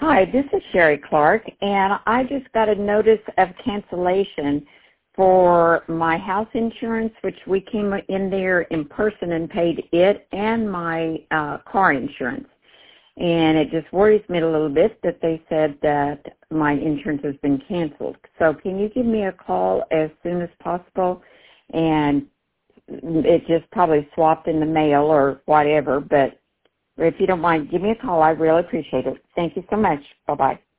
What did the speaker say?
Hi, this is Sherry Clark, and I just got a notice of cancellation for my house insurance, which we came in there in person and paid it, and my car insurance. And it just worries me a little bit that they said that my insurance has been canceled. So can you give me a call as soon as possible? And it just probably swapped in the mail or whatever, but if you don't mind, give me a call. I really appreciate it. Thank you so much. Bye-bye.